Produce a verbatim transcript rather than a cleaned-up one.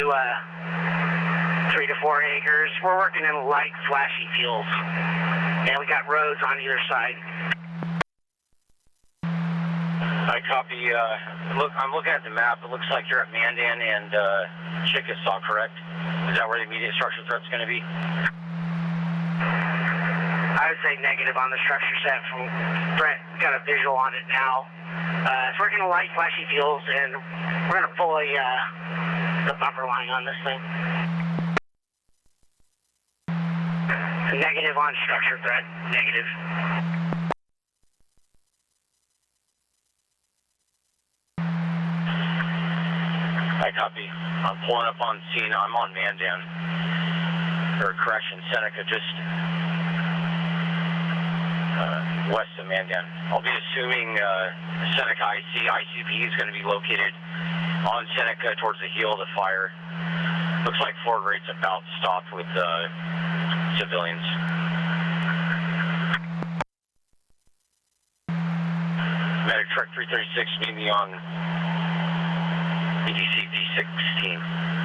uh, three to four acres. We're working in light, flashy fields, and we got roads on either side. I copy. Uh, look, I'm looking at the map. It looks like you're at Mandan and uh, Chickasaw, correct? Is that where the immediate structure threat's going to be? I would say negative on the structure set. From Brett got a visual on it now. Uh, it's working in light, flashy fields, and we're going to pull a, uh, the bumper line on this thing. Negative on structure threat. Negative. I copy. I'm pulling up on scene. I'm on Mandan. Or correction, Seneca, just uh, west of Mandan. I'll be assuming uh, Seneca I C. I C P is going to be located on Seneca towards the heel of the fire. Looks like Ford Rate's about stopped with uh, civilians. Medic truck three thirty-six, meet me on B T C D sixteen.